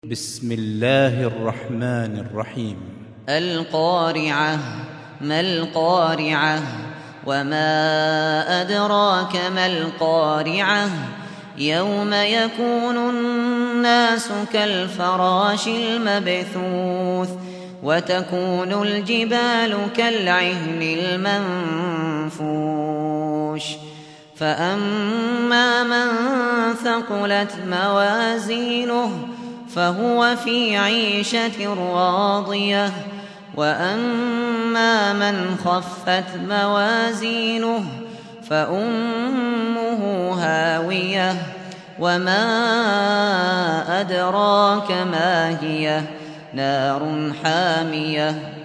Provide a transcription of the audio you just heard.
بسم الله الرحمن الرحيم. القارعة. ما القارعة؟ وما أدراك ما القارعة؟ يوم يكون الناس كالفراش المبثوث وتكون الجبال كالعهن المنفوش فأما من ثقلت موازينه فهو في عيشة راضية وأما من خفت موازينه فأمه هاوية وما أدراك ما هي نار حامية